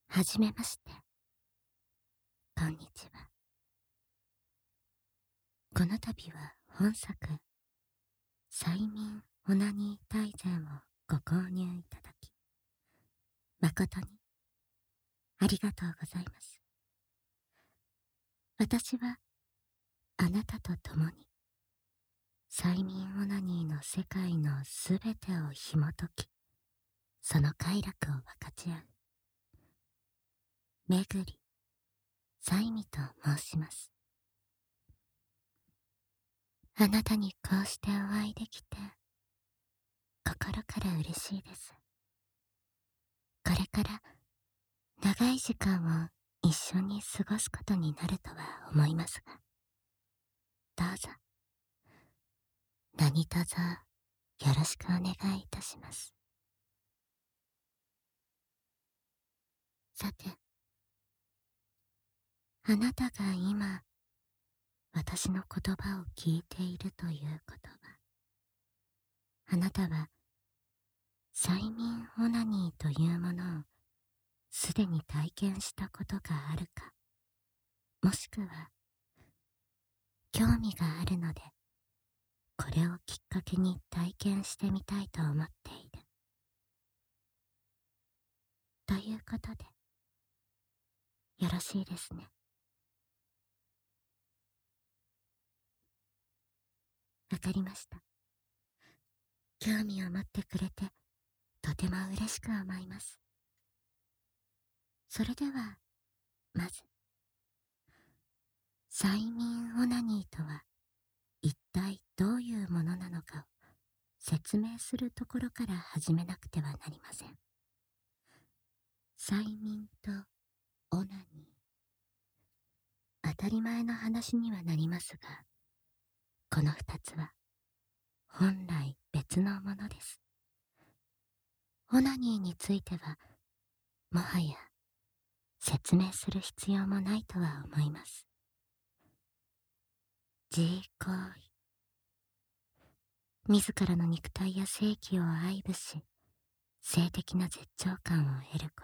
はじめまして。こんにちは。この度は本作、催眠オナニー大全をご購入いただき、誠にありがとうございます。私はあなたと共に、催眠オナニーの世界のすべてを紐解き、その快楽を分かち合う、めぐり、さいみと申します。あなたにこうしてお会いできて、心から嬉しいです。これから長い時間を一緒に過ごすことになるとは思いますが、どうぞ、何卒よろしくお願いいたします。さて、あなたが今、私の言葉を聞いているということは、あなたは、催眠オナニーというものをすでに体験したことがあるか、もしくは、興味があるので、これをきっかけに体験してみたいと思っている。ということで、よろしいですね。わかりました。興味を持ってくれて、とても嬉しく思います。それでは、まず、催眠オナニーとは、一体どういうものなのかを説明するところから始めなくてはなりません。催眠とオナニー。当たり前の話にはなりますが、この二つは、本来別のものです。オナニーについては、もはや説明する必要もないとは思います。自慰行為。自らの肉体や性器を愛撫し、性的な絶頂感を得ること。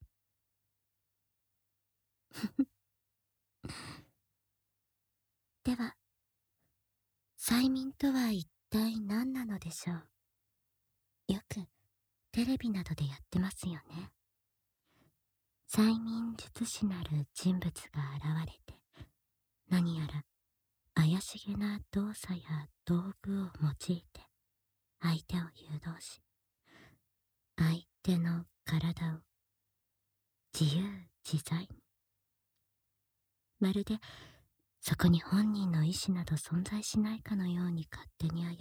では、催眠とは一体何なのでしょう。よくテレビなどでやってますよね。催眠術師なる人物が現れて、何やら怪しげな動作や道具を用いて相手を誘導し、相手の体を自由自在に、まるでそこに本人の意志など存在しないかのように勝手に操って、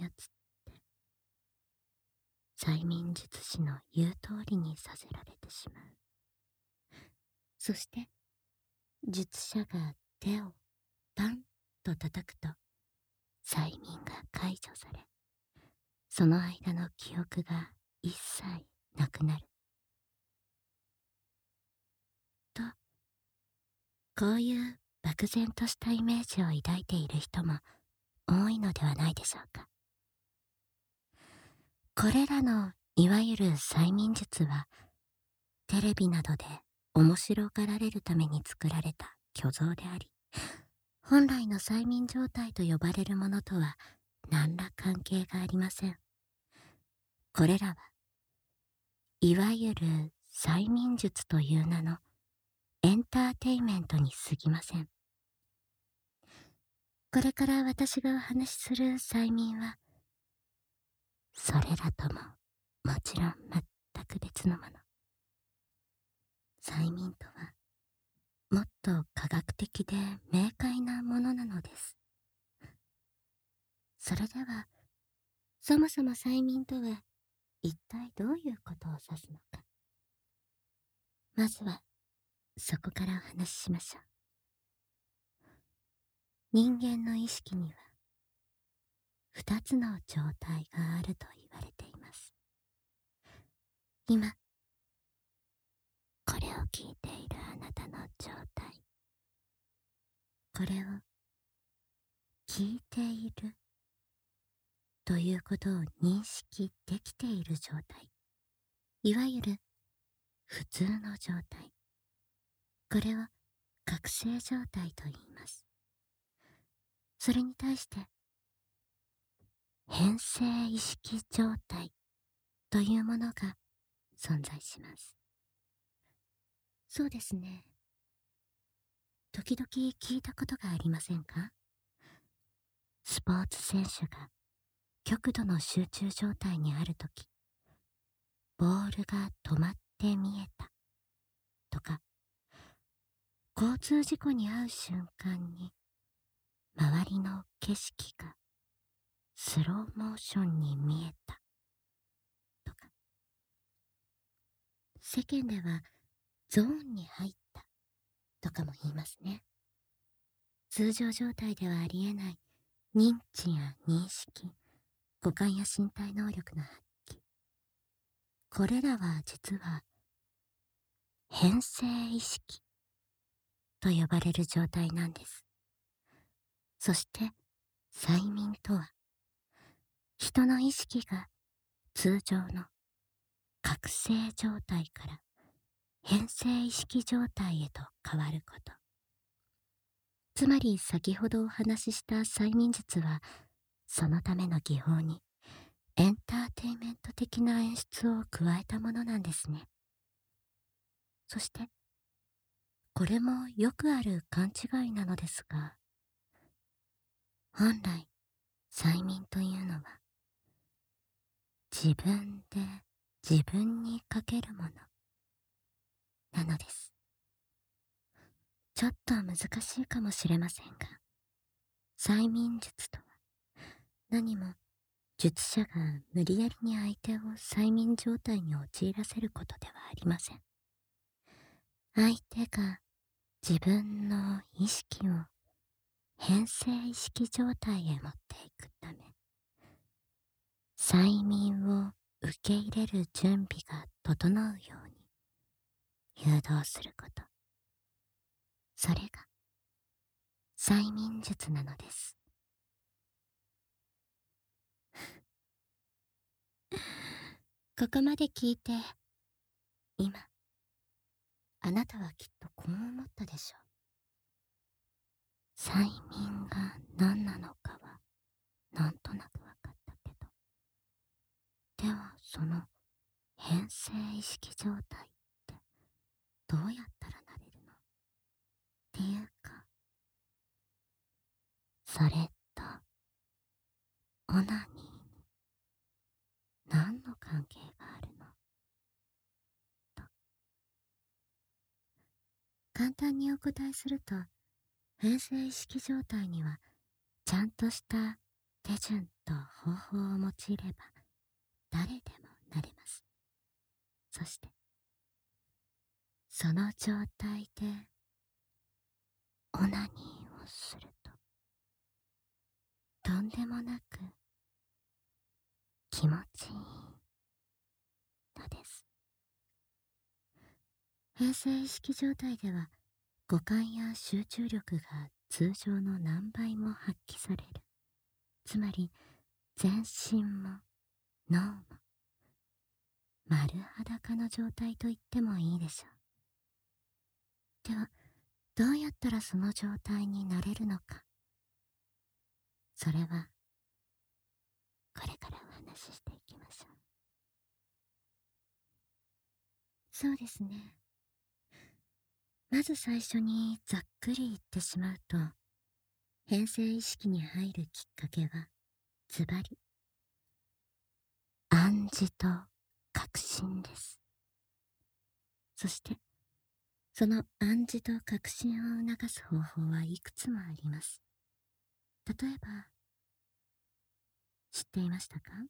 催眠術師の言う通りにさせられてしまう。そして術者が手をパンと叩くと、催眠が解除され、その間の記憶が一切なくなると、こういう漠然としたイメージを抱いている人も多いのではないでしょうか。これらのいわゆる催眠術は、テレビなどで面白がられるために作られた虚像であり、本来の催眠状態と呼ばれるものとは何ら関係がありません。これらはいわゆる催眠術という名のエンターテイメントに過ぎません。これから私がお話しする催眠は、それらとももちろん全く別のもの。催眠とはもっと科学的で明快なものなのです。それでは、そもそも催眠とは一体どういうことを指すのか。まずはそこからお話ししましょう。人間の意識には二つの状態があると言われています。今これを聞いているあなたの状態、これを聞いているということを認識できている状態、いわゆる普通の状態。 これを覚醒状態と言います。それに対して変性意識状態というものが存在します。そうですね。時々聞いたことがありませんか？スポーツ選手が極度の集中状態にあるとき、ボールが止まって見えたとか、交通事故に遭う瞬間に周りの景色がスローモーションに見えたとか、世間ではゾーンに入ったとかも言いますね。通常状態ではありえない認知や認識、五感や身体能力の発揮。これらは実は変性意識と呼ばれる状態なんです。そして催眠とは、人の意識が通常の覚醒状態から変性意識状態へと変わること。つまり先ほどお話しした催眠術は、そのための技法にエンターテインメント的な演出を加えたものなんですね。そしてこれもよくある勘違いなのですが、本来催眠というのは自分で自分にかけるものなのです。ちょっと難しいかもしれませんが、催眠術とは何も術者が無理やりに相手を催眠状態に陥らせることではありません。相手が自分の意識を変性意識状態へ持っていくため、催眠を受け入れる準備が整うように誘導すること。それが催眠術なのです。ここまで聞いて、今、あなたはきっとこう思ったでしょう。催眠が何なのかは、なんとなくわかったけど。では、その変性意識状態ってどうやったらなれるのっていうか、それと、オナニーに何の関係があるのと。簡単にお答えすると、変性意識状態にはちゃんとした手順と方法を用いれば誰でもなれます。そしてその状態でオナニーをすると、とんでもなく気持ちいいのです。変性意識状態では五感や集中力が通常の何倍も発揮される。つまり全身も脳も丸裸の状態と言ってもいいでしょう。では、どうやったらその状態になれるのか。それはこれからお話ししていきましょう。そうですね。まず最初にざっくり言ってしまうと、変性意識に入るきっかけはズバリ暗示と確信です。そしてその暗示と確信を促す方法はいくつもあります。例えば、知っていましたか？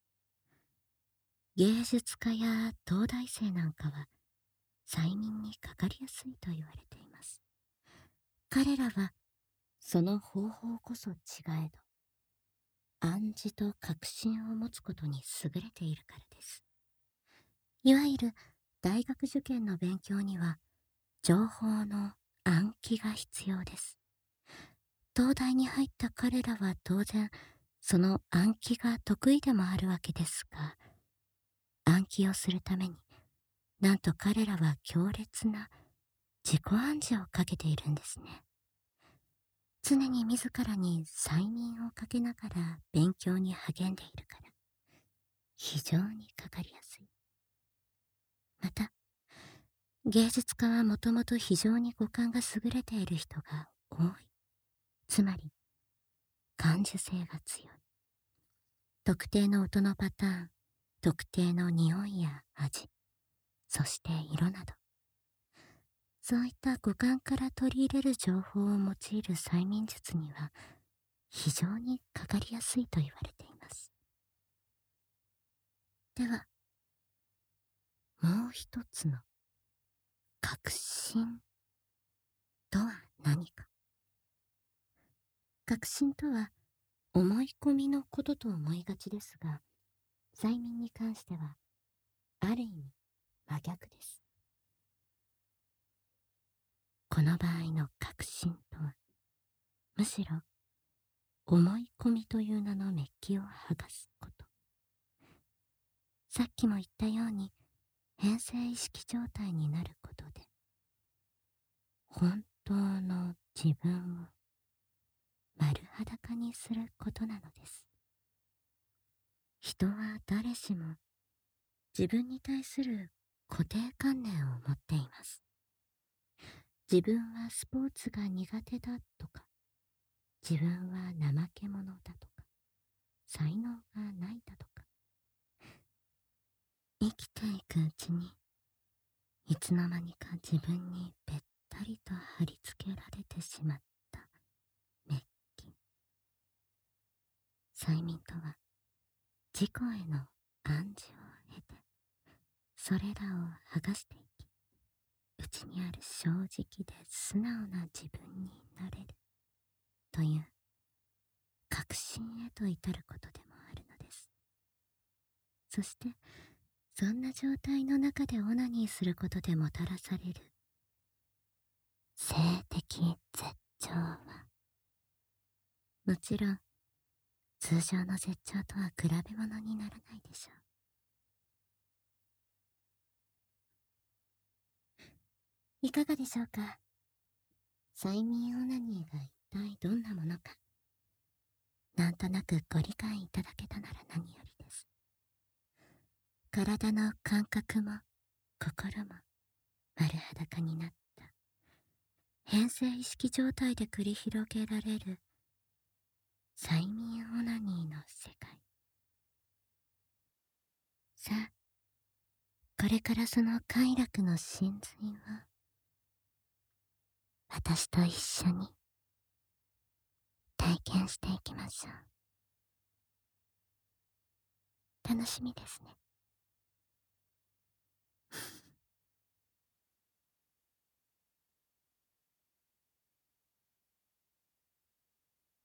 芸術家や東大生なんかは催眠にかかりやすいと言われています。彼らはその方法こそ違えど、暗示と確信を持つことに優れているからです。いわゆる大学受験の勉強には情報の暗記が必要です。東大に入った彼らは当然その暗記が得意でもあるわけですが、暗記をするためになんと彼らは強烈な自己暗示をかけているんですね。常に自らに催眠をかけながら勉強に励んでいるから、非常にかかりやすい。また、芸術家はもともと非常に五感が優れている人が多い。つまり、感受性が強い。特定の音のパターン、特定の匂いや味、そして色など、そういった五感から取り入れる情報を用いる催眠術には非常にかかりやすいと言われています。では、もう一つの確信とは何か。確信とは思い込みのことと思いがちですが、催眠に関してはある意味真逆です。この場合の確信とは、むしろ思い込みという名のメッキを剥がすこと。さっきも言ったように、変性意識状態になることで、本当の自分を丸裸にすることなのです。人は誰しも自分に対する固定観念を持っています。自分はスポーツが苦手だとか、自分は怠け者だとか、才能がないだとか、生きていくうちに、いつの間にか自分にべったりと貼り付けられてしまったメッキ。催眠とは、自己への暗示を経て、それらを剥がしていき、内にある正直で素直な自分になれるという確信へと至ることでもあるのです。そしてそんな状態の中でオナニーすることでもたらされる性的絶頂は、もちろん通常の絶頂とは比べ物にならないでしょう。いかがでしょうか。催眠オナニーが一体どんなものか、なんとなくご理解いただけたなら何よりです。体の感覚も心も丸裸になった変性意識状態で繰り広げられる催眠オナニーの世界。さあ、これからその快楽の真髄を私と一緒に体験していきましょう。楽しみですね。